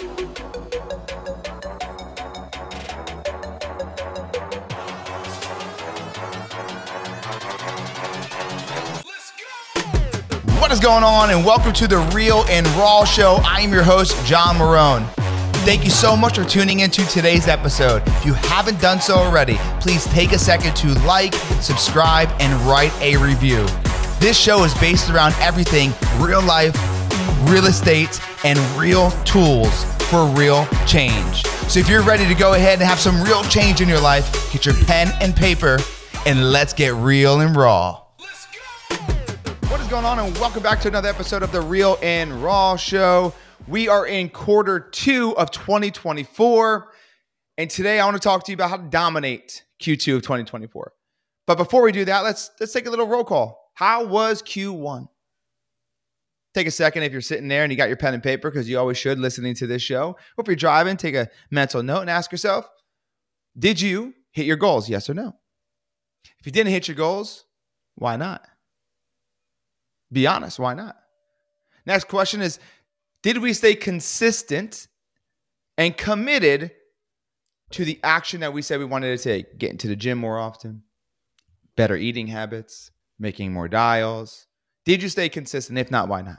What is going on, and welcome to the Real and Raw Show. I am your host, John Marone. Thank you so much for tuning into today's episode. If you haven't done so already, please take a second to like, subscribe, and write a review. This show is based around everything real life, real estate, and real tools for real change. So if you're ready to go ahead and have some real change in your life, get your pen and paper, and let's get real and raw. What is going on, and welcome back to another episode of the Real and Raw Show. We are in quarter 2 of 2024, and today I want to talk to you about how to dominate Q2 of 2024. But before we do that, let's take a little roll call. How was Q1? Take a second if you're sitting there and you got your pen and paper, because you always should listening to this show. If you're driving, take a mental note and ask yourself, did you hit your goals, yes or no? If you didn't hit your goals, why not? Be honest, why not? Next question is, did we stay consistent and committed to the action that we said we wanted to take? Getting to the gym more often, better eating habits, making more dials. Did you stay consistent? If not, why not?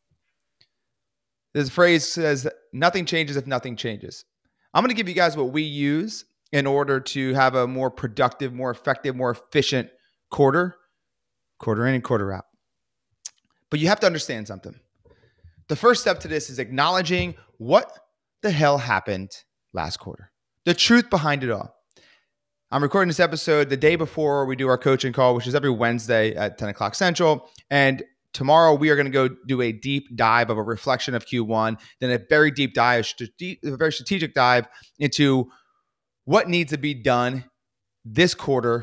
This phrase says, nothing changes if nothing changes. I'm going to give you guys what we use in order to have a more productive, more effective, more efficient quarter in and quarter out. But you have to understand something. The first step to this is acknowledging what the hell happened last quarter. The truth behind it all. I'm recording this episode the day before we do our coaching call, which is every Wednesday at 10 o'clock Central. And tomorrow we are going to go do a deep dive of a reflection of Q1, then a very deep dive, a very strategic dive into what needs to be done this quarter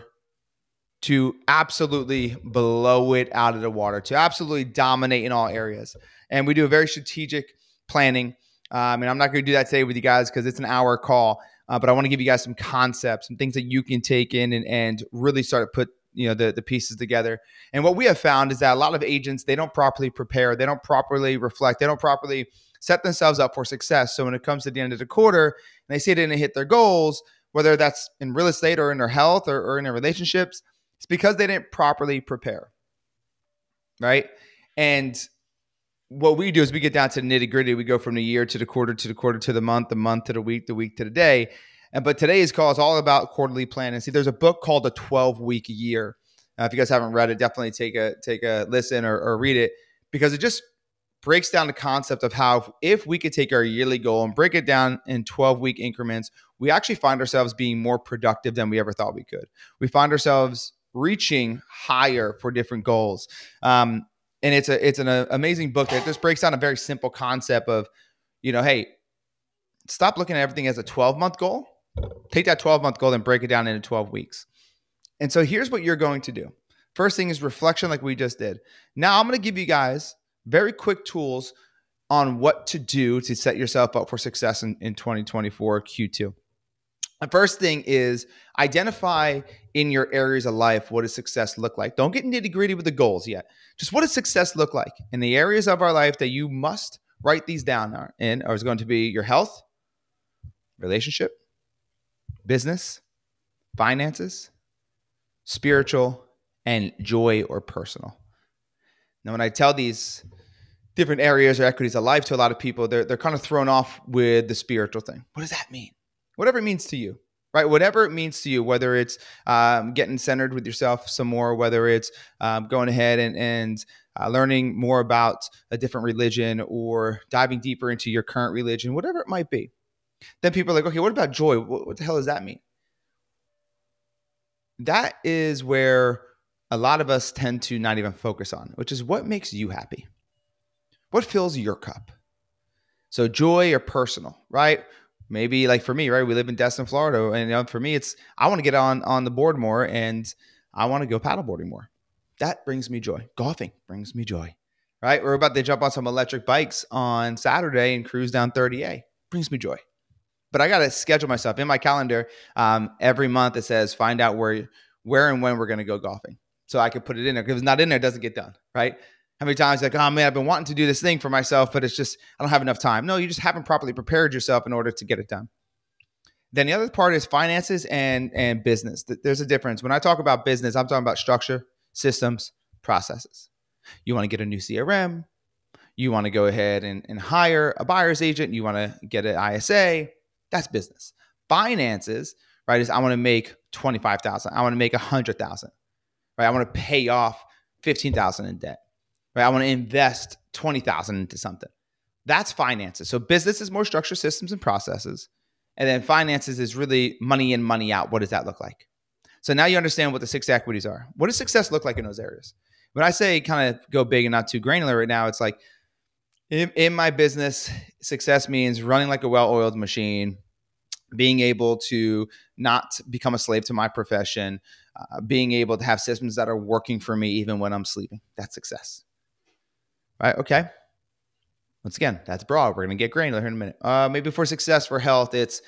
to absolutely blow it out of the water, to absolutely dominate in all areas. And we do a very strategic planning. And I'm not going to do that today with you guys because it's an hour call. But I want to give you guys some concepts, some things that you can take in and really start to put the pieces together. And what we have found is that a lot of agents, they don't properly prepare. They don't properly reflect. They don't properly set themselves up for success. So when it comes to the end of the quarter and they say they didn't hit their goals, whether that's in real estate or in their health or in their relationships, it's because they didn't properly prepare, right? And what we do is we get down to the nitty gritty. We go from the year to the quarter to the quarter to the month to the week to the day. But today's call is all about quarterly planning. See, there's a book called The 12-Week Year. If you guys haven't read it, definitely take a listen or read it, because it just breaks down the concept of how if we could take our yearly goal and break it down in 12-week increments, we actually find ourselves being more productive than we ever thought we could. We find ourselves reaching higher for different goals. And it's an amazing book that just breaks down a very simple concept of, hey, stop looking at everything as a 12-month goal. Take that 12-month goal and break it down into 12 weeks. And so here's what you're going to do. First thing is reflection, like we just did. Now I'm going to give you guys very quick tools on what to do to set yourself up for success in 2024 Q2. The first thing is identify in your areas of life, what does success look like? Don't get nitty gritty with the goals yet. Just what does success look like in the areas of our life that you must write these down in, or is going to be your health, relationship, business, finances, spiritual, and joy or personal. Now, when I tell these different areas or equities of life to a lot of people, they're kind of thrown off with the spiritual thing. What does that mean? Whatever it means to you, right? Whatever it means to you, whether it's getting centered with yourself some more, whether it's going ahead and learning more about a different religion or diving deeper into your current religion, whatever it might be. Then people are like, okay, what about joy? What the hell does that mean? That is where a lot of us tend to not even focus on, which is what makes you happy. What fills your cup? So joy or personal, right? Maybe like for me, right? We live in Destin, Florida. And for me, it's, I want to get on the board more and I want to go paddleboarding more. That brings me joy. Golfing brings me joy, right? We're about to jump on some electric bikes on Saturday and cruise down 30A. Brings me joy. But I got to schedule myself in my calendar. Every month it says, find out where and when we're going to go golfing. So I could put it in there. Because if it's not in there, it doesn't get done, right? How many times like, oh man, I've been wanting to do this thing for myself, but it's just, I don't have enough time. No, you just haven't properly prepared yourself in order to get it done. Then the other part is finances and business. There's a difference. When I talk about business, I'm talking about structure, systems, processes. You want to get a new CRM. You want to go ahead and hire a buyer's agent. You want to get an ISA. That's business. Finances, right, is I want to make 25,000. I want to make 100,000. Right? I want to pay off 15,000 in debt. Right? I want to invest 20,000 into something. That's finances. So business is more structure, systems, and processes. And then finances is really money in, money out. What does that look like? So now you understand what the 6 equities are. What does success look like in those areas? When I say kind of go big and not too granular right now, it's like in my business, success means running like a well-oiled machine, being able to not become a slave to my profession, being able to have systems that are working for me even when I'm sleeping. That's success. Right? Okay. Once again, that's broad. We're going to get granular here in a minute. Maybe for success, for health, it's,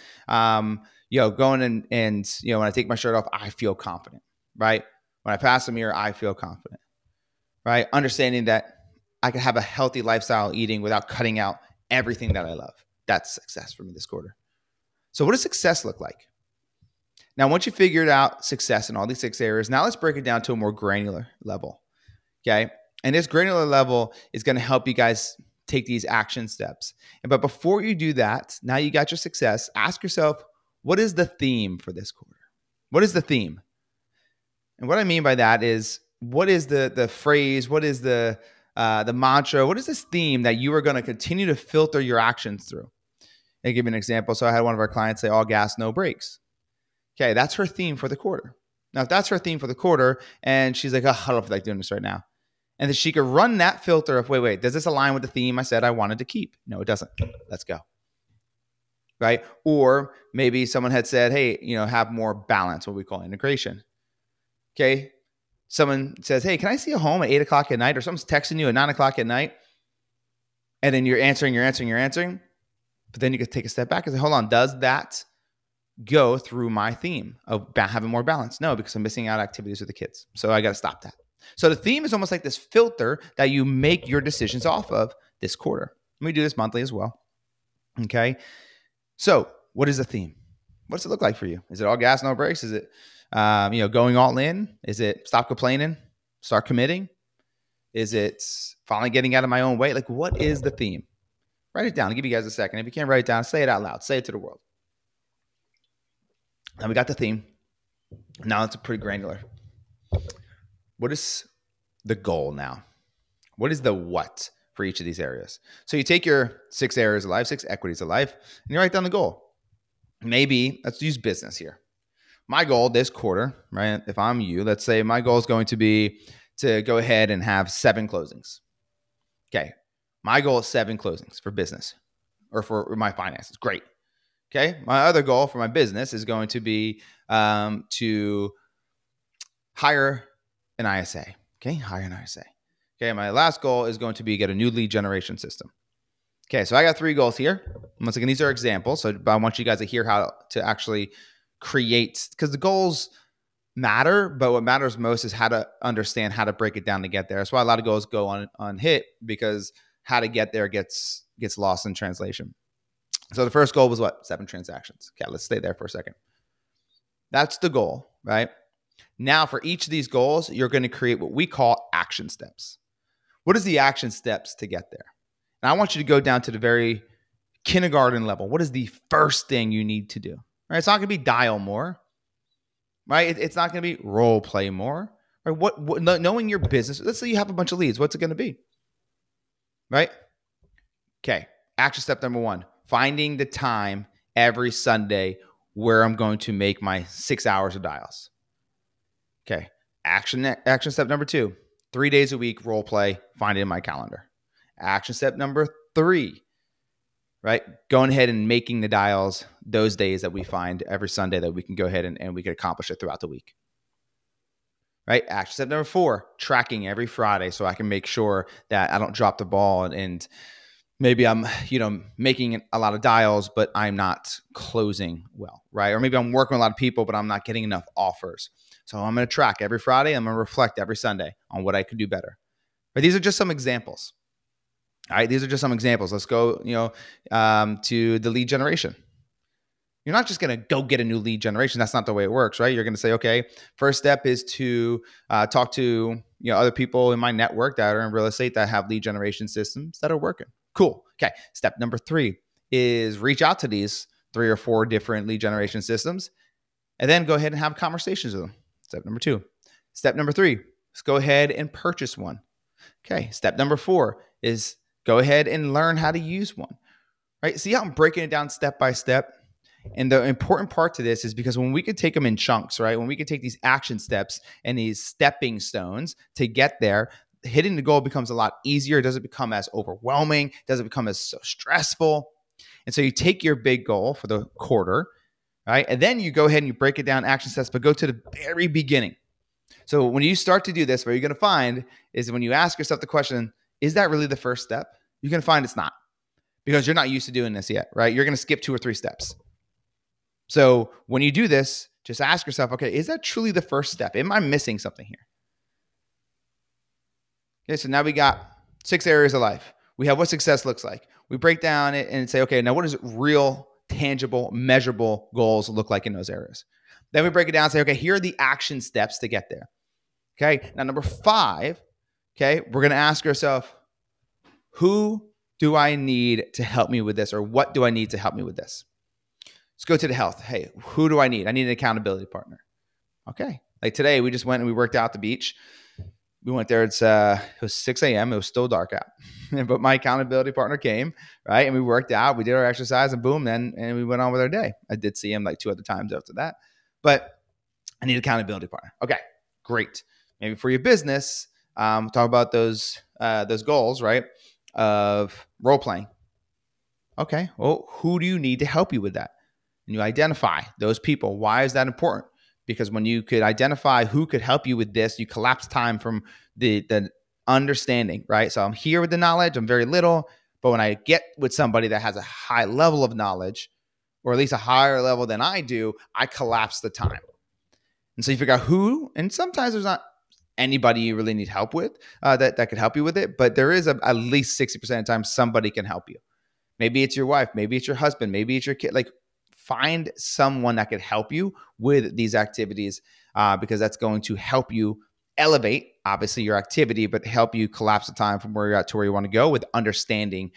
going and when I take my shirt off, I feel confident, right? When I pass a mirror, I feel confident, right? Understanding that I can have a healthy lifestyle eating without cutting out everything that I love. That's success for me this quarter. So what does success look like? Now, once you figured out success in all these 6 areas, now let's break it down to a more granular level, okay? And this granular level is going to help you guys take these action steps. But before you do that, now you got your success, ask yourself, what is the theme for this quarter? What is the theme? And what I mean by that is, what is the phrase? What is the mantra? What is this theme that you are going to continue to filter your actions through? I'll give you an example. So I had one of our clients say, all gas, no brakes. Okay, that's her theme for the quarter. Now, if that's her theme for the quarter, and she's like, oh, I don't feel like doing this right now. And then she could run that filter of, wait, does this align with the theme I said I wanted to keep? No, it doesn't. Let's go. Right? Or maybe someone had said, hey, have more balance, what we call integration. Okay. Someone says, hey, can I see a home at 8 o'clock at night? Or someone's texting you at 9 o'clock at night. And then you're answering. But then you could take a step back and say, hold on, does that go through my theme of having more balance? No, because I'm missing out activities with the kids. So I got to stop that. So the theme is almost like this filter that you make your decisions off of this quarter. We do this monthly as well. Okay. So what is the theme? What does it look like for you? Is it all gas, no brakes? Is it, going all in? Is it stop complaining, start committing? Is it finally getting out of my own way? Like, what is the theme? Write it down. I'll give you guys a second. If you can't write it down, say it out loud. Say it to the world. Now we got the theme. Now it's pretty granular. What is the goal now? What is the what for each of these areas? So you take your 6 areas of life, 6 equities of life, and you write down the goal. Maybe let's use business here. My goal this quarter, right? If I'm you, let's say my goal is going to be to go ahead and have 7 closings. Okay. My goal is 7 closings for business or for my finances. Great. Okay. My other goal for my business is going to be to hire an ISA. Okay. Hire an ISA. Okay. My last goal is going to be get a new lead generation system. Okay. So I got 3 goals here. Once again, these are examples. So I want you guys to hear how to actually create, because the goals matter, but what matters most is how to understand how to break it down to get there. That's why a lot of goals go unhit, because how to get there gets lost in translation. So the first goal was what? 7 transactions. Okay, let's stay there for a second. That's the goal, right? Now for each of these goals, you're going to create what we call action steps. What is the action steps to get there? And I want you to go down to the very kindergarten level. What is the first thing you need to do? Right? It's not going to be dial more, right? It's not going to be role play more. Right? What knowing your business. Let's say you have a bunch of leads. What's it going to be? Right? Okay. Action step number 1, finding the time every Sunday where I'm going to make my 6 hours of dials. Okay. Action step number 2, 3 days a week, role play, find it in my calendar. Action step number 3, right? Going ahead and making the dials those days that we find every Sunday that we can go ahead and we can accomplish it throughout the week. Right? Action step number 4, tracking every Friday so I can make sure that I don't drop the ball and maybe I'm, making a lot of dials, but I'm not closing well, right? Or maybe I'm working with a lot of people, but I'm not getting enough offers. So I'm going to track every Friday. I'm going to reflect every Sunday on what I could do better. But these are just some examples. All right, these are just some examples. Let's go, to the lead generation. You're not just going to go get a new lead generation. That's not the way it works, right? You're going to say, okay, first step is to talk to other people in my network that are in real estate that have lead generation systems that are working. Cool. Okay. Step number 3 is reach out to these 3 or 4 different lead generation systems, and then go ahead and have conversations with them. Step number 2. Step number 3 is go ahead and purchase one. Okay. Step number 4 is go ahead and learn how to use one. Right? See how I'm breaking it down step by step? And the important part to this is because when we could take them in chunks, right? When we could take these action steps and these stepping stones to get there, hitting the goal becomes a lot easier. It doesn't become as overwhelming. It doesn't become as so stressful. And so you take your big goal for the quarter, right? And then you go ahead and you break it down action steps, but go to the very beginning. So when you start to do this, what you're going to find is when you ask yourself the question, is that really the first step? You're going to find it's not, because you're not used to doing this yet, right? You're going to skip 2 or 3 steps. So when you do this, just ask yourself, okay, is that truly the first step? Am I missing something here? Okay, so now we got 6 areas of life. We have what success looks like. We break down it and say, okay, now what does real, tangible, measurable goals look like in those areas? Then we break it down and say, okay, here are the action steps to get there. Okay, now number 5, okay, we're going to ask ourselves, who do I need to help me with this, or what do I need to help me with this? Let's go to the health. Hey, who do I need? I need an accountability partner. Okay. Like today, we just went and we worked out at the beach. We went there. It was 6 a.m. It was still dark out. But my accountability partner came, right? And we worked out. We did our exercise and boom, and we went on with our day. I did see him like 2 other times after that. But I need an accountability partner. Okay, great. Maybe for your business, talk about those goals, right? Of role playing. Okay. Well, who do you need to help you with that? And you identify those people. Why is that important? Because when you could identify who could help you with this, you collapse time from the understanding, right? So I'm here with the knowledge, I'm very little, but when I get with somebody that has a high level of knowledge, or at least a higher level than I do, I collapse the time. And so you figure out who, and sometimes there's not anybody you really need help with that could help you with it, but there is at least 60% of the time somebody can help you. Maybe it's your wife, maybe it's your husband, maybe it's your kid. Like, find someone that could help you with these activities, because that's going to help you elevate, obviously, your activity, but help you collapse the time from where you're at to where you want to go with understanding,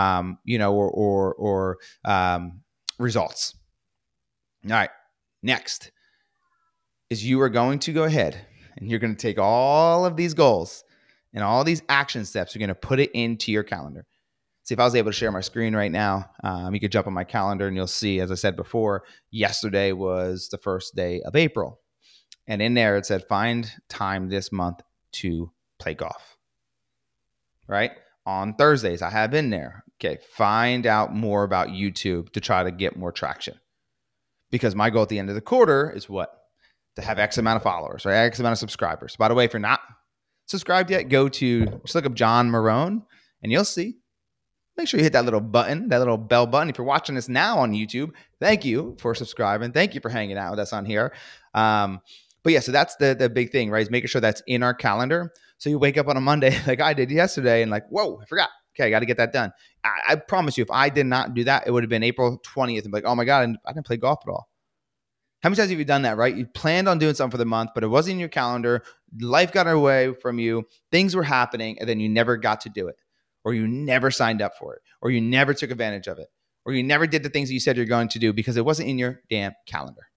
or results. All right. Next is you are going to go ahead and you're going to take all of these goals and all these action steps. You're going to put it into your calendar. See, if I was able to share my screen right now, you could jump on my calendar and you'll see, as I said before, yesterday was the first day of April. And in there, it said, find time this month to play golf. Right? On Thursdays, I have in there, okay, find out more about YouTube to try to get more traction. Because my goal at the end of the quarter is what? To have X amount of followers, right? X amount of subscribers. By the way, if you're not subscribed yet, just look up John Marone and you'll see. Make sure you hit that little button, that little bell button. If you're watching this now on YouTube, thank you for subscribing. Thank you for hanging out with us on here. But yeah, so that's the big thing, right? Is making sure that's in our calendar. So you wake up on a Monday like I did yesterday and like, whoa, I forgot. Okay, I got to get that done. I promise you, if I did not do that, it would have been April 20th and be like, oh my God, I didn't play golf at all. How many times have you done that, right? You planned on doing something for the month, but it wasn't in your calendar. Life got away from you. Things were happening, and then you never got to do it. Or you never signed up for it, or you never took advantage of it, or you never did the things that you said you're going to do because it wasn't in your damn calendar.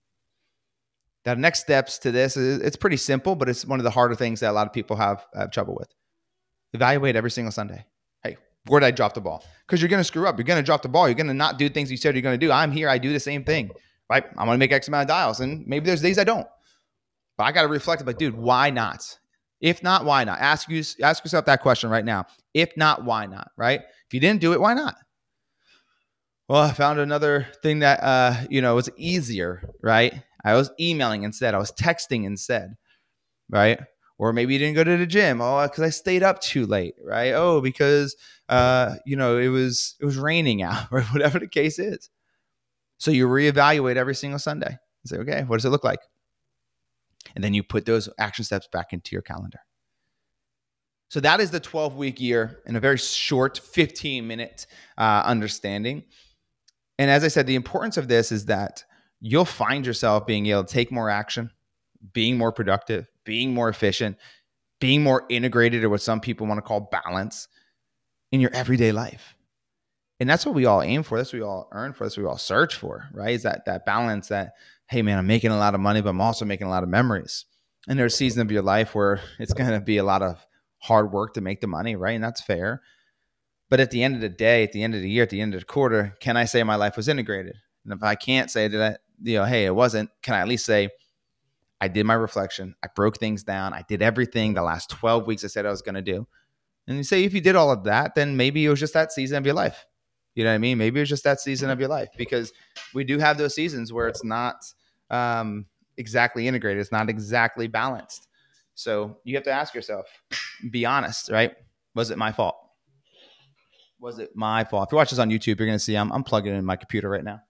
The next steps to this it's pretty simple, but it's one of the harder things that a lot of people have trouble with. Evaluate every single Sunday. Hey, where did I drop the ball? Because you're going to screw up. You're going to drop the ball. You're going to not do things you said you're going to do. I'm here. I do the same thing, right? I'm going to make X amount of dials, and maybe there's days I don't. But I got to reflect, like, dude, why not? If not, why not? Ask yourself that question right now. If not, why not? Right? If you didn't do it, why not? Well, I found another thing that was easier, right? I was emailing instead. I was texting instead, right? Or maybe you didn't go to the gym. Oh, because I stayed up too late, right? Oh, because it was raining out, or whatever the case is. So you reevaluate every single Sunday and say, okay, what does it look like? And then you put those action steps back into your calendar. So that is the 12-week year in a very short 15-minute understanding. And as I said, the importance of this is that you'll find yourself being able to take more action, being more productive, being more efficient, being more integrated, or what some people want to call balance in your everyday life. And that's what we all aim for. That's what we all earn for. That's what we all search for, right? Is that balance that, hey man, I'm making a lot of money, but I'm also making a lot of memories. And there's a season of your life where it's going to be a lot of hard work to make the money, right? And that's fair. But at the end of the day, at the end of the year, at the end of the quarter, can I say my life was integrated? And if I can't say that, hey, it wasn't, can I at least say I did my reflection, I broke things down, I did everything the last 12 weeks I said I was going to do. And you say if you did all of that, then maybe it was just that season of your life. You know what I mean? Maybe it was just that season of your life, because we do have those seasons where it's not exactly integrated. It's not exactly balanced. So you have to ask yourself, be honest, right? Was it my fault? Was it my fault? If you watch this on YouTube, you're going to see I'm plugging in my computer right now.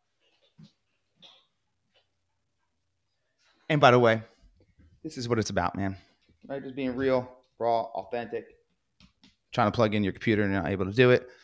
And by the way, this is what it's about, man. Right? Just being real, raw, authentic. Trying to plug in your computer and you're not able to do it.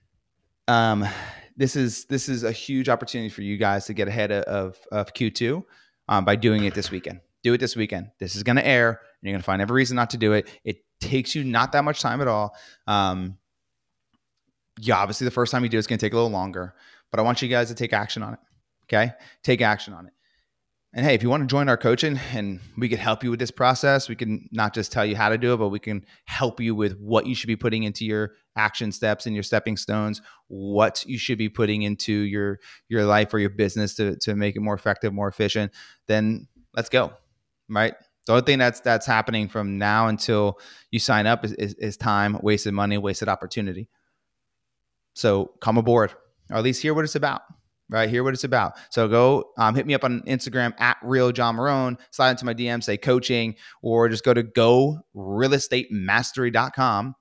This is a huge opportunity for you guys to get ahead of Q2 by doing it this weekend. Do it this weekend. This is going to air, and you're going to find every reason not to do it. It takes you not that much time at all. Obviously, the first time you do it's going to take a little longer, but I want you guys to take action on it. Okay? Take action on it. And hey, if you want to join our coaching and we can help you with this process, we can not just tell you how to do it, but we can help you with what you should be putting into your action steps and your stepping stones, what you should be putting into your life or your business to make it more effective, more efficient, then let's go, right? The only thing that's happening from now until you sign up is time, wasted money, wasted opportunity. So come aboard, or at least hear what it's about. Right, hear what it's about. So go hit me up on Instagram at RealJohnMarone, slide into my DM, say coaching, or just go to GoRealEstateMastery.com,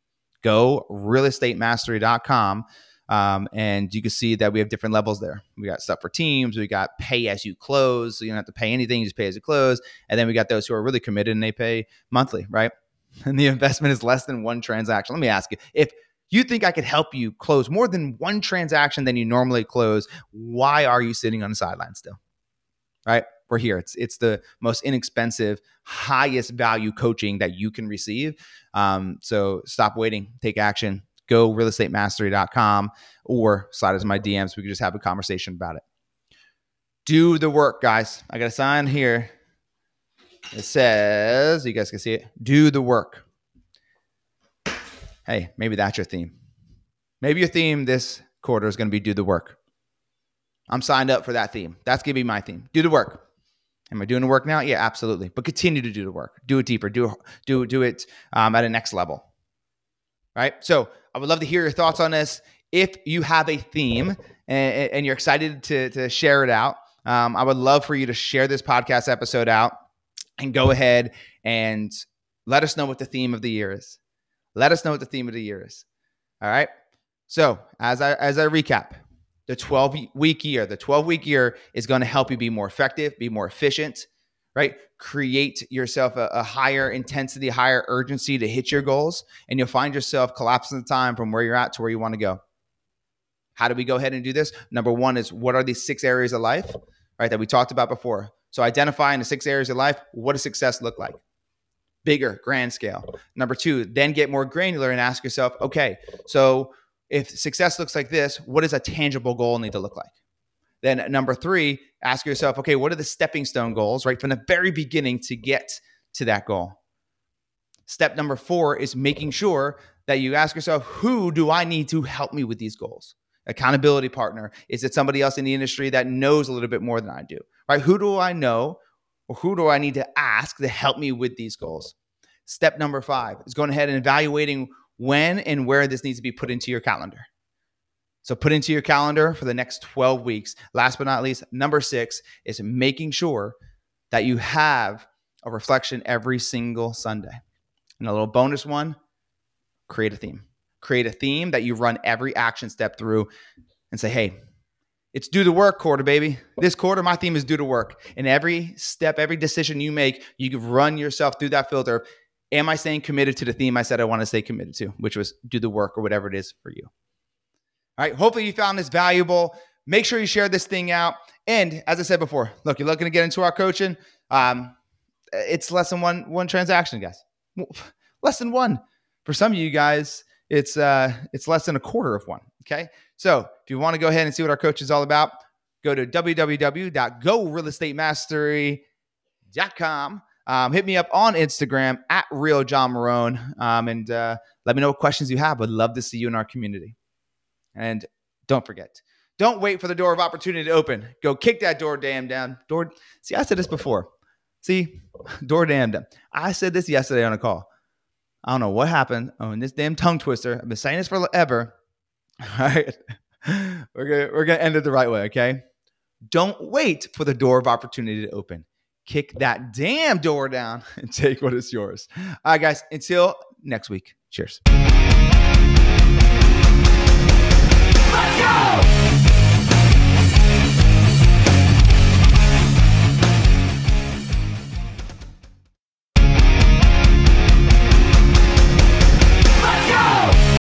GoRealEstateMastery.com, and you can see that we have different levels there. We got stuff for teams, we got pay as you close, so you don't have to pay anything, you just pay as you close, and then we got those who are really committed and they pay monthly, right? And the investment is less than one transaction. Let me ask you, if you think I could help you close more than one transaction than you normally close, why are you sitting on the sideline still? Right? We're here. It's the most inexpensive, highest value coaching that you can receive. So stop waiting. Take action. Go realestatemastery.com or slide into my DMs. We can just have a conversation about it. Do the work, guys. I got a sign here. It says, you guys can see it, do the work. Hey, maybe that's your theme. Maybe your theme this quarter is going to be do the work. I'm signed up for that theme. That's going to be my theme. Do the work. Am I doing the work now? Yeah, absolutely. But continue to do the work. Do it deeper. Do it at a next level. Right? So I would love to hear your thoughts on this. If you have a theme and you're excited to share it out, I would love for you to share this podcast episode out and go ahead and let us know what the theme of the year is. Let us know what the theme of the year is. All right. So as I recap, the 12-week year is going to help you be more effective, be more efficient, right? Create yourself a higher intensity, higher urgency to hit your goals, and you'll find yourself collapsing the time from where you're at to where you want to go. How do we go ahead and do this? Number one is, what are these 6 areas of life, right, that we talked about before? So identifying the 6 areas of life, what does success look like? Bigger, grand scale. Number 2, then get more granular and ask yourself, okay, so if success looks like this, what does a tangible goal need to look like? Then number 3, ask yourself, okay, what are the stepping stone goals, right, from the very beginning to get to that goal? Step number 4 is making sure that you ask yourself, who do I need to help me with these goals? Accountability partner. Is it somebody else in the industry that knows a little bit more than I do, right? Who do I know, or who do I need to ask to help me with these goals? Step number 5 is going ahead and evaluating when and where this needs to be put into your calendar. So put into your calendar for the next 12 weeks. Last but not least, number 6 is making sure that you have a reflection every single Sunday. And a little bonus one, create a theme. Create a theme that you run every action step through and say, hey, it's do the work quarter, baby. This quarter, my theme is do the work. And every step, every decision you make, you can run yourself through that filter. Am I staying committed to the theme I said I want to stay committed to, which was do the work or whatever it is for you? All right. Hopefully you found this valuable. Make sure you share this thing out. And as I said before, look, you're looking to get into our coaching. It's less than one transaction, guys. Less than one. For some of you guys, it's less than a quarter of one. Okay. So if you want to go ahead and see what our coach is all about, go to www.gorealestatemastering.com. Hit me up on Instagram at RealJohnMarone, and let me know what questions you have. I'd love to see you in our community. And don't forget, don't wait for the door of opportunity to open. Go kick that door damn down. See, I said this before. Door damn down. I said this yesterday on a call. I don't know what happened. Oh, and this damn tongue twister. I've been saying this forever. All right. We're gonna end it the right way, okay? Don't wait for the door of opportunity to open. Kick that damn door down and take what is yours. All right, guys. Until next week. Cheers. Let's go!